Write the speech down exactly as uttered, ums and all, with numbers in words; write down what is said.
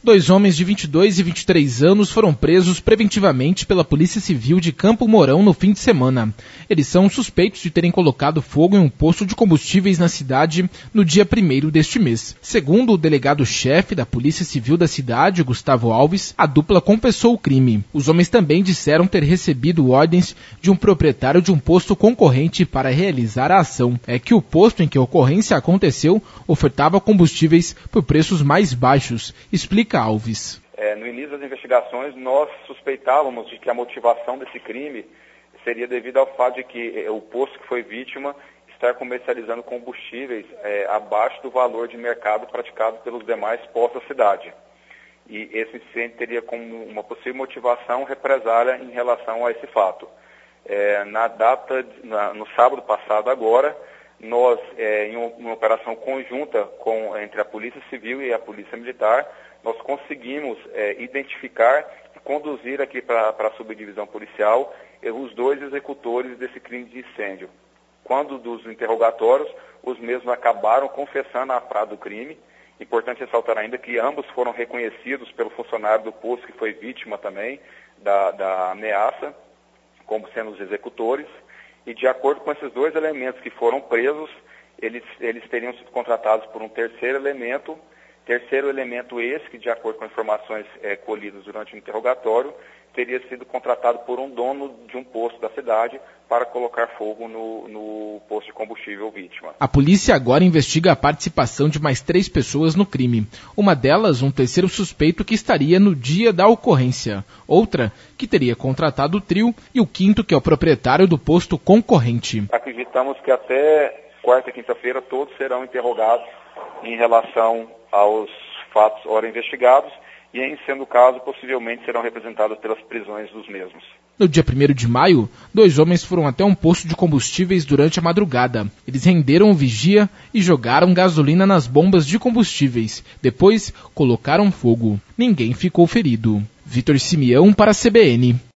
Dois homens de vinte e dois e vinte e três anos foram presos preventivamente pela Polícia Civil de Campo Mourão no fim de semana. Eles são suspeitos de terem colocado fogo em um posto de combustíveis na cidade no dia primeiro deste mês. Segundo o delegado-chefe da Polícia Civil da cidade, Gustavo Alves, a dupla confessou o crime. Os homens também disseram ter recebido ordens de um proprietário de um posto concorrente para realizar a ação. É que o posto em que a ocorrência aconteceu ofertava combustíveis por preços mais baixos, explica Alves. É, no início das investigações, nós suspeitávamos de que a motivação desse crime seria devido ao fato de que é, o posto que foi vítima estar comercializando combustíveis é, abaixo do valor de mercado praticado pelos demais postos da cidade. E esse incidente teria como uma possível motivação represália em relação a esse fato. É, na data, na, no sábado passado agora, nós, é, em uma operação conjunta com, entre a Polícia Civil e a Polícia Militar, nós conseguimos é, identificar e conduzir aqui para a subdivisão policial é, os dois executores desse crime de incêndio. Quando dos interrogatórios, os mesmos acabaram confessando a prática do crime. Importante ressaltar ainda que ambos foram reconhecidos pelo funcionário do posto que foi vítima também da, da ameaça, como sendo os executores. E de acordo com esses dois elementos que foram presos, eles, eles teriam sido contratados por um terceiro elemento, terceiro elemento esse, que de acordo com informações é, colhidas durante o interrogatório, teria sido contratado por um dono de um posto da cidade para colocar fogo no, no posto de combustível vítima. A polícia agora investiga a participação de mais três pessoas no crime. Uma delas, um terceiro suspeito que estaria no dia da ocorrência. Outra, que teria contratado o trio. E o quinto, que é o proprietário do posto concorrente. Acreditamos que até quarta e quinta-feira todos serão interrogados em relação aos fatos ora investigados e, em sendo o caso, possivelmente serão representados pelas prisões dos mesmos. No dia primeiro de maio, dois homens foram até um posto de combustíveis durante a madrugada. Eles renderam o vigia e jogaram gasolina nas bombas de combustíveis. Depois, colocaram fogo. Ninguém ficou ferido. Vitor Simeão para a C B N.